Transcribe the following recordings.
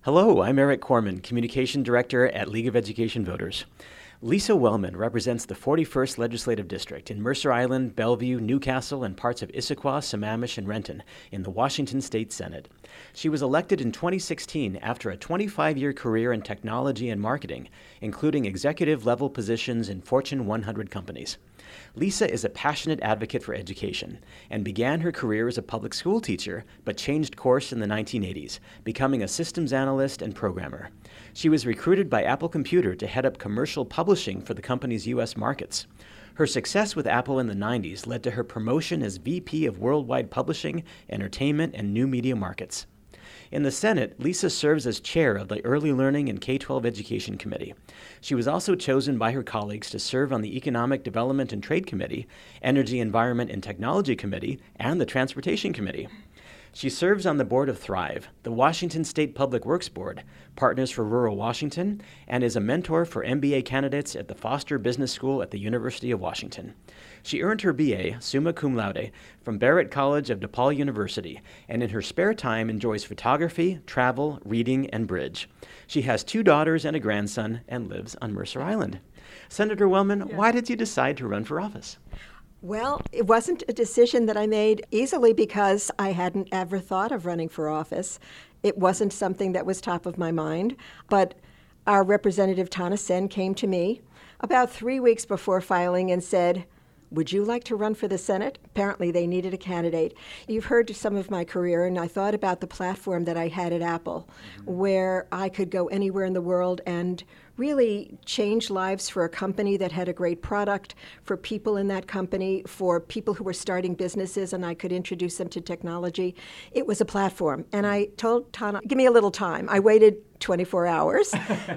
Hello, I'm Eric Corman, Communication Director at League of Education Voters. Lisa Wellman represents the 41st Legislative District in Mercer Island, Bellevue, Newcastle, and parts of Issaquah, Sammamish, and Renton in the Washington State Senate. She was elected in 2016 after a 25-year career in technology and marketing, including executive-level positions in Fortune 100 companies. Lisa is a passionate advocate for education and began her career as a public school teacher, but changed course in the 1980s, becoming a systems analyst and programmer. She was recruited by Apple Computer to head up commercial publishing for the company's U.S. markets. Her success with Apple in the 90s led to her promotion as VP of Worldwide Publishing, Entertainment, and New Media Markets. In the Senate, Lisa serves as chair of the Early Learning and K-12 Education Committee. She was also chosen by her colleagues to serve on the Economic Development and Trade Committee, Energy, Environment, and Technology Committee, and the Transportation Committee. She serves on the board of Thrive, the Washington State Public Works Board, Partners for Rural Washington, and is a mentor for MBA candidates at the Foster Business School at the University of Washington. She earned her BA, summa cum laude, from Barrett College of DePaul University, and in her spare time enjoys photography, travel, reading, and bridge. She has 2 daughters and a grandson and lives on Mercer Island. Senator Wellman, why did you decide to run for office? Well, it wasn't a decision that I made easily because I hadn't ever thought of running for office. It wasn't something that was top of my mind. But our Representative Tana Sen came to me about 3 weeks before filing and said, "Would you like to run for the Senate?" Apparently they needed a candidate. You've heard some of my career, and I thought about the platform that I had at Apple, where I could go anywhere in the world and really change lives for a company that had a great product, for people in that company, for people who were starting businesses, and I could introduce them to technology. It was a platform. And I told Tana, give me a little time. I waited 24 hours.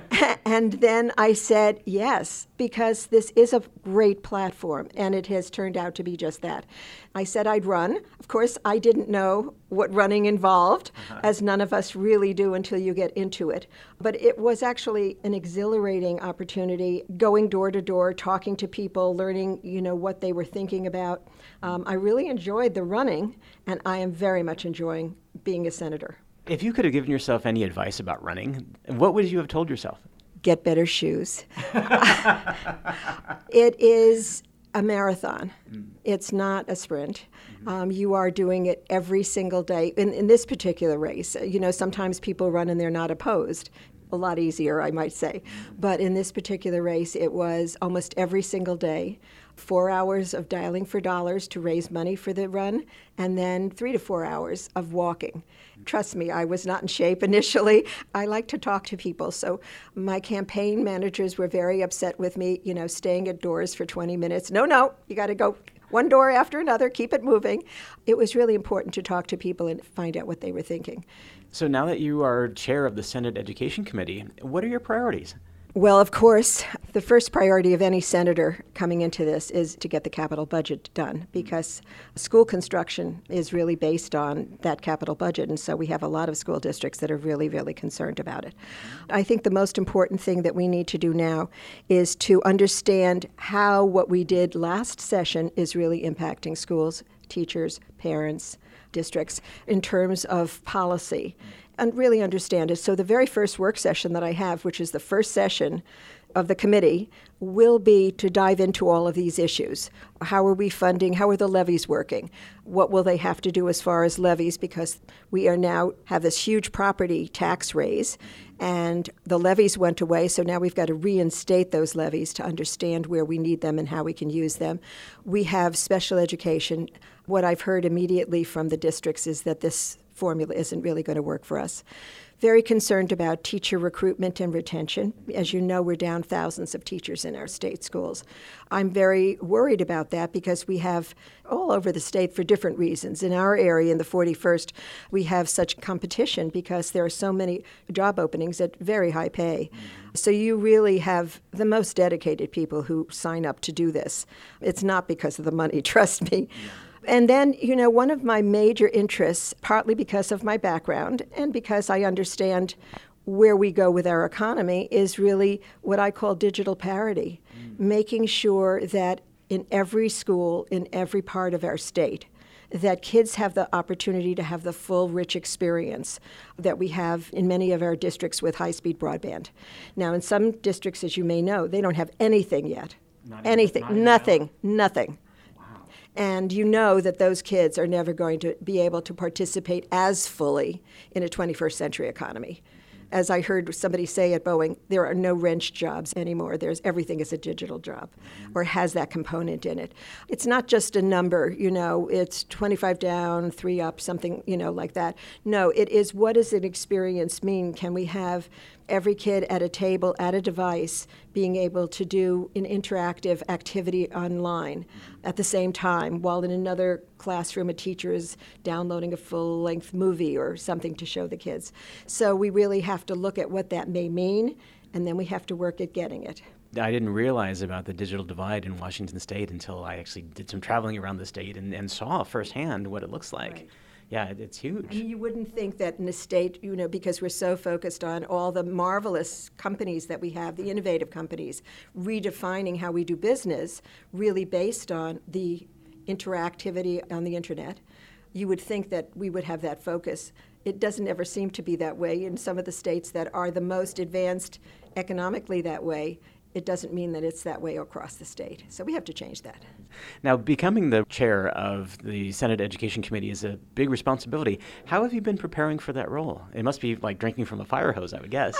And then I said yes, because this is a great platform, and it has turned out to be just that. I said I'd run. Of course, I didn't know what running involved, as none of us really do until you get into it. But it was actually an exhilarating opportunity, going door to door, talking to people, learning, what they were thinking about. I really enjoyed the running, and I am very much enjoying being a senator. If you could have given yourself any advice about running, what would you have told yourself? Get better shoes. It is a marathon. It's not a sprint. You are doing it every single day. In this particular race, sometimes people run and they're not opposed. A lot easier, I might say. But in this particular race, it was almost every single day, 4 hours of dialing for dollars to raise money for the run, and then 3 to 4 hours of walking. Trust me, I was not in shape initially. I like to talk to people. So my campaign managers were very upset with me, staying at doors for 20 minutes. No, you got to go one door after another, keep it moving. It was really important to talk to people and find out what they were thinking. So now that you are chair of the Senate Education Committee, what are your priorities? Well, of course, the first priority of any senator coming into this is to get the capital budget done, because school construction is really based on that capital budget, and so we have a lot of school districts that are really, really concerned about it. I think the most important thing that we need to do now is to understand how what we did last session is really impacting schools, teachers, parents, districts in terms of policy, and really understand it. So the very first work session that I have, which is the first session of the committee, will be to dive into all of these issues. How are we funding? How are the levies working? What will they have to do as far as levies? Because we are now have this huge property tax raise, and the levies went away, so now we've got to reinstate those levies to understand where we need them and how we can use them. We have special education. What I've heard immediately from the districts is that this formula isn't really going to work for us. Very concerned about teacher recruitment and retention. As you know, we're down thousands of teachers in our state schools. I'm very worried about that because we have all over the state for different reasons. In our area, in the 41st, we have such competition because there are so many job openings at very high pay. So you really have the most dedicated people who sign up to do this. It's not because of the money, trust me. And then, one of my major interests, partly because of my background and because I understand where we go with our economy, is really what I call digital parity, making sure that in every school, in every part of our state, that kids have the opportunity to have the full, rich experience that we have in many of our districts with high-speed broadband. Now, in some districts, as you may know, they don't have anything yet. Nothing. And you know that those kids are never going to be able to participate as fully in a 21st century economy. As I heard somebody say at Boeing, there are no wrench jobs anymore. Everything is a digital job or has that component in it. It's not just a number, it's 25 down, 3 up, something, like that. No, it is, what does an experience mean? Can we have every kid at a table, at a device, being able to do an interactive activity online at the same time, while in another classroom a teacher is downloading a full-length movie or something to show the kids. So we really have to look at what that may mean, and then we have to work at getting it. I didn't realize about the digital divide in Washington State until I actually did some traveling around the state and saw firsthand what it looks like. Right. Yeah, it's huge. I mean, you wouldn't think that in a state, because we're so focused on all the marvelous companies that we have, the innovative companies, redefining how we do business, really based on the interactivity on the internet. You would think that we would have that focus. It doesn't ever seem to be that way. In some of the states that are the most advanced economically that way, it doesn't mean that it's that way across the state. So we have to change that. Now, becoming the chair of the Senate Education Committee is a big responsibility. How have you been preparing for that role? It must be like drinking from a fire hose, I would guess.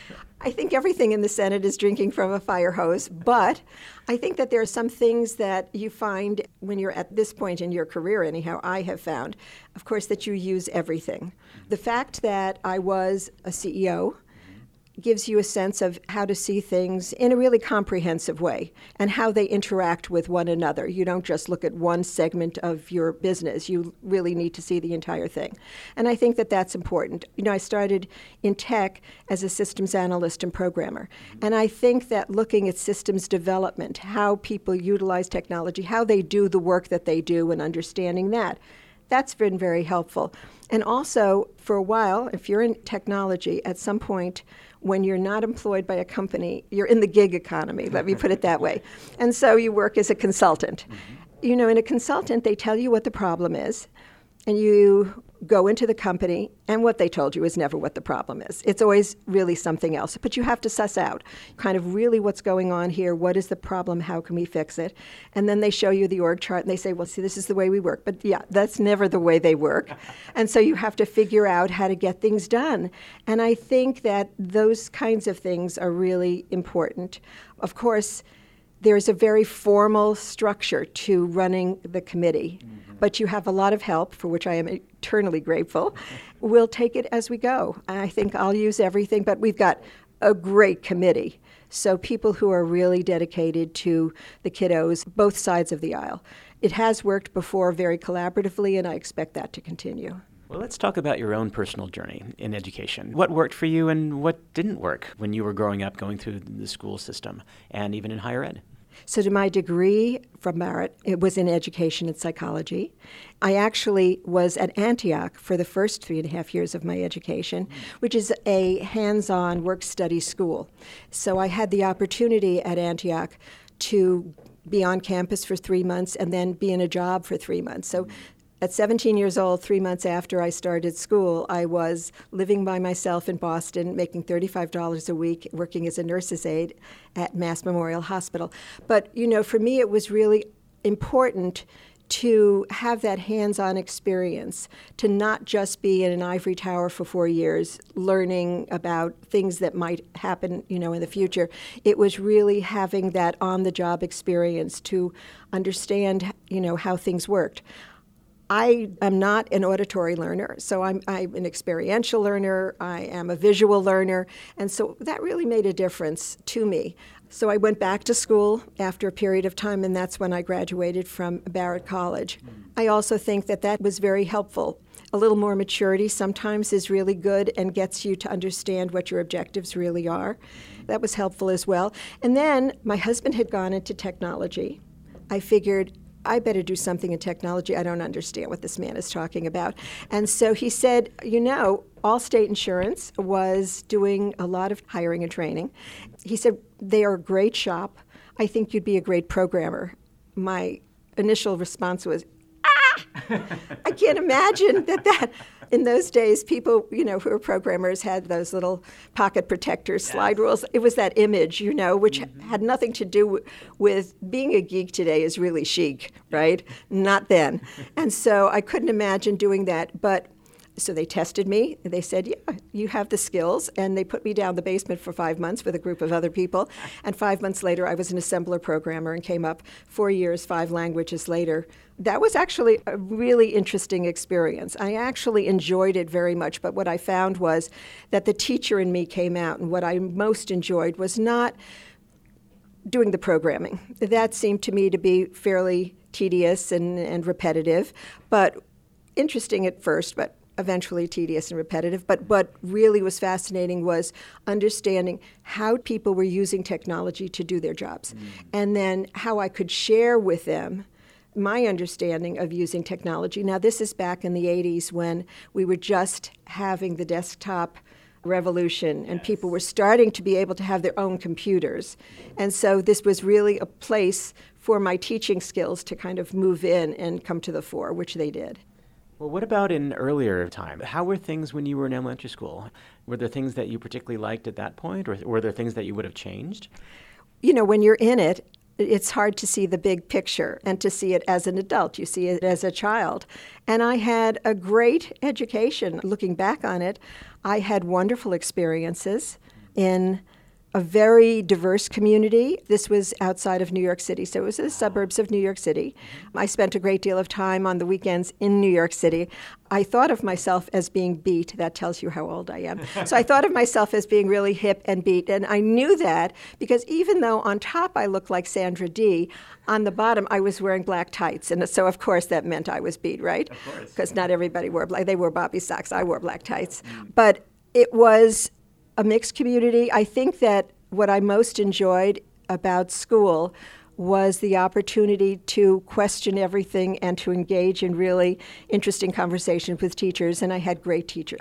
I think everything in the Senate is drinking from a fire hose, but I think that there are some things that you find when you're at this point in your career, anyhow, I have found, of course, that you use everything. The fact that I was a CEO gives you a sense of how to see things in a really comprehensive way and how they interact with one another. You don't just look at one segment of your business. You really need to see the entire thing. And I think that that's important. I started in tech as a systems analyst and programmer. And I think that looking at systems development, how people utilize technology, how they do the work that they do, and understanding that's been very helpful. And also, for a while, if you're in technology, at some point, when you're not employed by a company, you're in the gig economy, let me put it that way. And so you work as a consultant. In a consultant, they tell you what the problem is, and you go into the company, and what they told you is never what the problem is. It's always really something else. But you have to suss out kind of really what's going on here, what is the problem, how can we fix it? And then they show you the org chart, and they say, well, see, this is the way we work. But yeah, that's never the way they work. And so you have to figure out how to get things done. And I think that those kinds of things are really important. Of course, there's a very formal structure to running the committee, but you have a lot of help, for which I am eternally grateful. We'll take it as we go. I think I'll use everything, but we've got a great committee. So people who are really dedicated to the kiddos, both sides of the aisle. It has worked before very collaboratively, and I expect that to continue. Well, let's talk about your own personal journey in education. What worked for you and what didn't work when you were growing up, going through the school system, and even in higher ed? So to my degree from Barrett, it was in education and psychology. I actually was at Antioch for the first 3.5 years of my education, which is a hands-on work-study school. So I had the opportunity at Antioch to be on campus for 3 months and then be in a job for 3 months. So at 17 years old, 3 months after I started school, I was living by myself in Boston, making $35 a week, working as a nurse's aide at Mass Memorial Hospital. But, for me, it was really important to have that hands-on experience, to not just be in an ivory tower for 4 years, learning about things that might happen, in the future. It was really having that on-the-job experience to understand, how things worked. I am not an auditory learner, so I'm an experiential learner, I am a visual learner, and so that really made a difference to me. So I went back to school after a period of time, and that's when I graduated from Barrett College. I also think that was very helpful. A little more maturity sometimes is really good and gets you to understand what your objectives really are. That was helpful as well. And then my husband had gone into technology. I figured, I better do something in technology. I don't understand what this man is talking about. And so he said, Allstate Insurance was doing a lot of hiring and training. He said, they are a great shop. I think you'd be a great programmer. My initial response was, I can't imagine that in those days, people, who were programmers had those little pocket protectors, slide rules. It was that image, which had nothing to do with being a geek today is really chic, right? Not then. And so I couldn't imagine doing that. But so they tested me. They said, yeah, you have the skills. And they put me down the basement for 5 months with a group of other people. And 5 months later, I was an assembler programmer and came up 4 years, 5 languages later. That was actually a really interesting experience. I actually enjoyed it very much. But what I found was that the teacher in me came out. And what I most enjoyed was not doing the programming. That seemed to me to be fairly tedious and repetitive, but interesting at first, but eventually tedious and repetitive. But what really was fascinating was understanding how people were using technology to do their jobs, and then how I could share with them my understanding of using technology. Now, this is back in the 80s when we were just having the desktop revolution and people were starting to be able to have their own computers. And so this was really a place for my teaching skills to kind of move in and come to the fore, which they did. Well, what about in earlier time? How were things when you were in elementary school? Were there things that you particularly liked at that point, or were there things that you would have changed? When you're in it, it's hard to see the big picture and to see it as an adult. You see it as a child. And I had a great education. Looking back on it, I had wonderful experiences in a very diverse community. This was outside of New York City, so it was in the suburbs of New York City. I spent a great deal of time on the weekends in New York City. I thought of myself as being beat. That tells you how old I am. So I thought of myself as being really hip and beat, and I knew that because even though on top I looked like Sandra Dee, on the bottom I was wearing black tights, and so of course that meant I was beat, right? Of course. Because not everybody wore black. They wore bobby socks. I wore black tights. But it was a mixed community. I think that what I most enjoyed about school was the opportunity to question everything and to engage in really interesting conversations with teachers, and I had great teachers.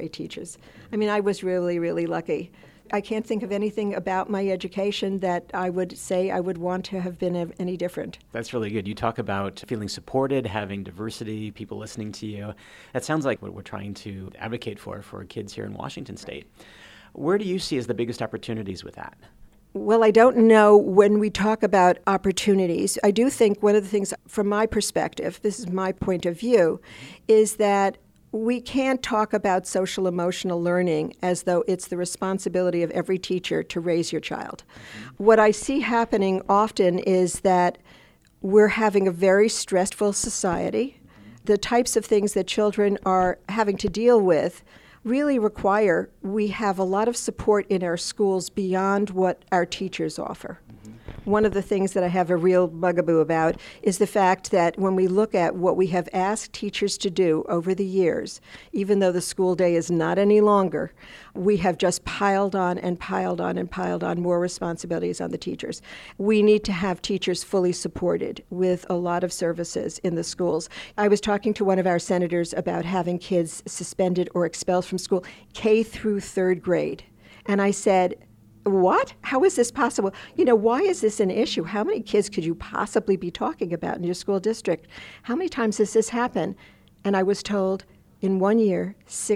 I mean, I was really, really lucky. I can't think of anything about my education that I would say I would want to have been any different. That's really good. You talk about feeling supported, having diversity, people listening to you. That sounds like what we're trying to advocate for kids here in Washington State. Where do you see as the biggest opportunities with that? Well, I don't know when we talk about opportunities. I do think one of the things from my perspective, this is my point of view, is that we can't talk about social emotional learning as though it's the responsibility of every teacher to raise your child. What I see happening often is that we're having a very stressful society. The types of things that children are having to deal with really require we have a lot of support in our schools beyond what our teachers offer. One of the things that I have a real bugaboo about is the fact that when we look at what we have asked teachers to do over the years, even though the school day is not any longer, we have just piled on and piled on and piled on more responsibilities on the teachers. We need to have teachers fully supported with a lot of services in the schools. I was talking to one of our senators about having kids suspended or expelled from school K through third grade. And I said, what? How is this possible? Why is this an issue? How many kids could you possibly be talking about in your school district? How many times has this happened? And I was told, in 1 year,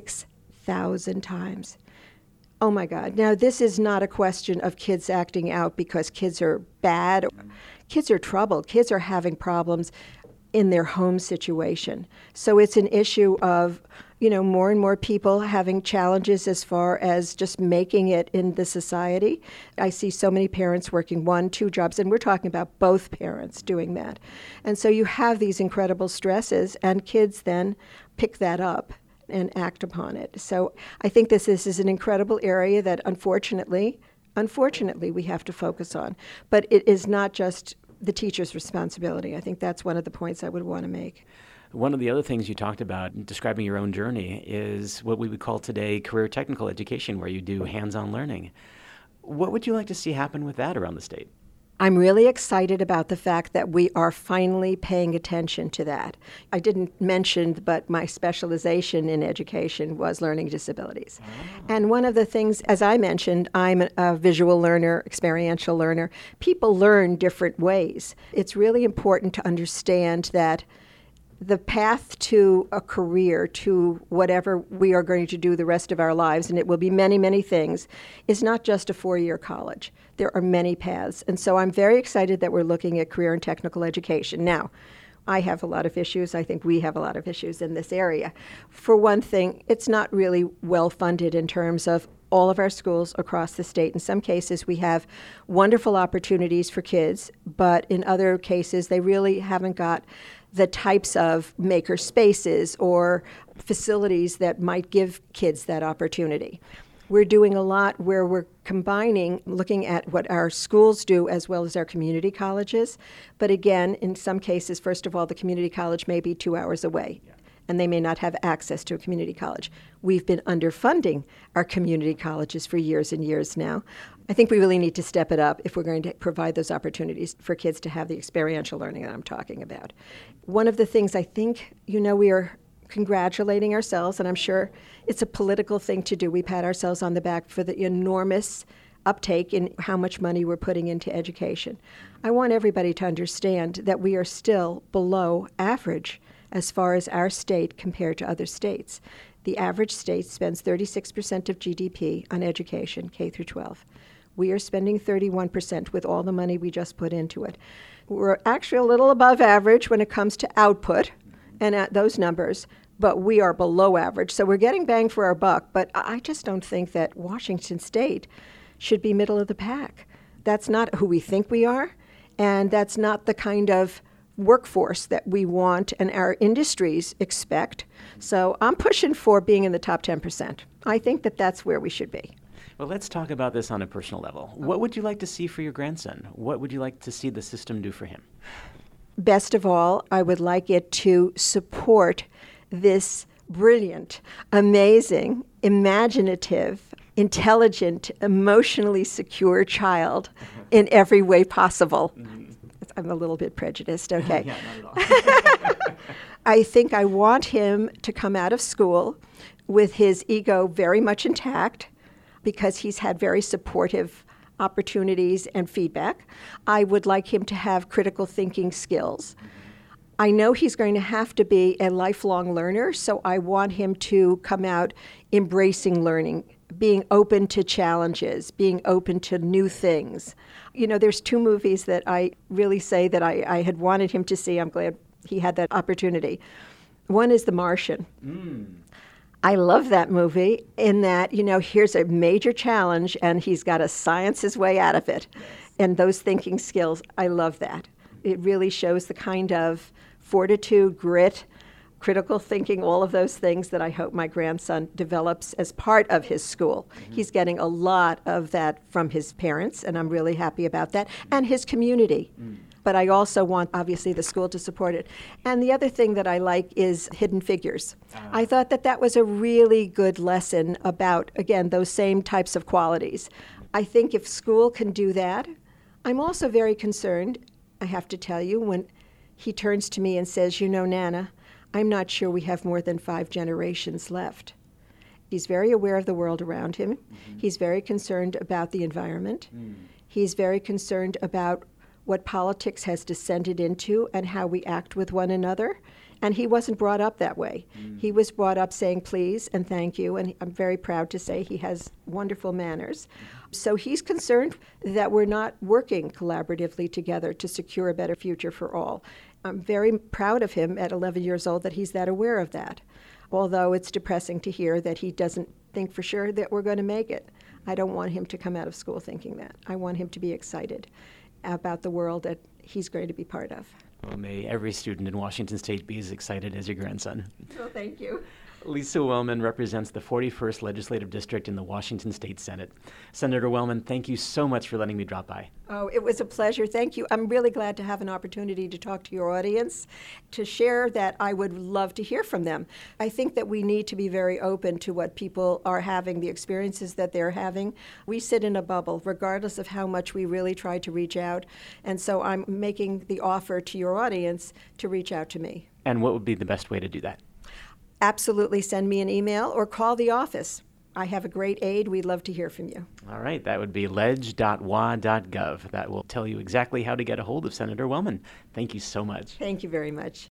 6,000 times. Oh my God. Now, this is not a question of kids acting out because kids are bad. Kids are troubled. Kids are having problems in their home situation. So it's an issue of more and more people having challenges as far as just making it in the society. I see so many parents working 1, 2 jobs, and we're talking about both parents doing that. And so you have these incredible stresses, and kids then pick that up and act upon it. So I think this is an incredible area that unfortunately, we have to focus on. But it is not just the teacher's responsibility. I think that's one of the points I would want to make. One of the other things you talked about in describing your own journey is what we would call today career technical education, where you do hands-on learning. What would you like to see happen with that around the state? I'm really excited about the fact that we are finally paying attention to that. I didn't mention, but my specialization in education was learning disabilities. Oh. And one of the things, as I mentioned, I'm a visual learner, experiential learner. People learn different ways. It's really important to understand that the path to a career, to whatever we are going to do the rest of our lives, and it will be many, many things, is not just a 4-year college. There are many paths. And so I'm very excited that we're looking at career and technical education. Now, I have a lot of issues. I think we have a lot of issues in this area. For one thing, it's not really well funded in terms of all of our schools across the state. In some cases, we have wonderful opportunities for kids, but in other cases, they really haven't got the types of maker spaces or facilities that might give kids that opportunity. We're doing a lot where we're combining, looking at what our schools do as well as our community colleges. But again, in some cases, first of all, the community college may be 2 hours away, and they may not have access to a community college. We've been underfunding our community colleges for years and years now. I think we really need to step it up if we're going to provide those opportunities for kids to have the experiential learning that I'm talking about. One of the things I think, we are congratulating ourselves, and I'm sure it's a political thing to do. We pat ourselves on the back for the enormous uptake in how much money we're putting into education. I want everybody to understand that we are still below average as far as our state compared to other states. The average state spends 36% of GDP on education, K through 12. We are spending 31% with all the money we just put into it. We're actually a little above average when it comes to output and at those numbers, but we are below average. So we're getting bang for our buck, but I just don't think that Washington State should be middle of the pack. That's not who we think we are, and that's not the kind of workforce that we want and our industries expect. So I'm pushing for being in the top 10%. I think that that's where we should be. Well, let's talk about this on a personal level. What would you like to see for your grandson? What would you like to see the system do for him? Best of all, I would like it to support this brilliant, amazing, imaginative, intelligent, emotionally secure child in every way possible. I'm a little bit prejudiced, okay. Yeah, not at all. I think I want him to come out of school with his ego very much intact because he's had very supportive opportunities and feedback. I would like him to have critical thinking skills. I know he's going to have to be a lifelong learner, so I want him to come out embracing learning, being open to challenges, being open to new things. There's 2 movies that I really say that I had wanted him to see. I'm glad he had that opportunity. One is The Martian. I love that movie in that, here's a major challenge and he's got to science his way out of it. Yes. And those thinking skills, I love that. It really shows the kind of fortitude, grit, critical thinking, all of those things that I hope my grandson develops as part of his school. Mm-hmm. He's getting a lot of that from his parents, and I'm really happy about that, and his community. But I also want, obviously, the school to support it. And the other thing that I like is Hidden Figures. I thought that was a really good lesson about, again, those same types of qualities. I think if school can do that, I'm also very concerned, I have to tell you, when he turns to me and says, Nana, I'm not sure we have more than 5 generations left. He's very aware of the world around him. Mm-hmm. He's very concerned about the environment. He's very concerned about what politics has descended into and how we act with one another. And he wasn't brought up that way. He was brought up saying please and thank you, and I'm very proud to say he has wonderful manners. So he's concerned that we're not working collaboratively together to secure a better future for all. I'm very proud of him at 11 years old that he's that aware of that, although it's depressing to hear that he doesn't think for sure that we're going to make it. I don't want him to come out of school thinking that. I want him to be excited about the world that he's going to be part of. Well, may every student in Washington State be as excited as your grandson. Well, thank you. Lisa Wellman represents the 41st Legislative District in the Washington State Senate. Senator Wellman, thank you so much for letting me drop by. Oh, it was a pleasure. Thank you. I'm really glad to have an opportunity to talk to your audience, to share that I would love to hear from them. I think that we need to be very open to what people are having, the experiences that they're having. We sit in a bubble, regardless of how much we really try to reach out. And so I'm making the offer to your audience to reach out to me. And what would be the best way to do that? Absolutely send me an email or call the office. I have a great aide. We'd love to hear from you. All right. That would be ledge.wa.gov. That will tell you exactly how to get a hold of Senator Wellman. Thank you so much. Thank you very much.